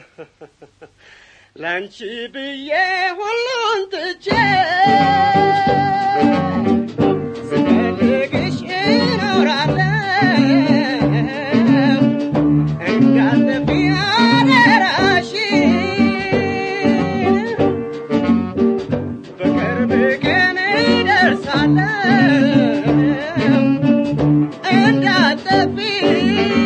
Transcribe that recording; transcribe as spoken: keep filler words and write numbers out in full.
ላንቺ ብዬ ሁሉን ትቼ ስፈልግሽ እኖራለሁ እንዳትጠፊ አደራሽን በቅርብ ቀን እደርሳለሁ እንዳትጠፊ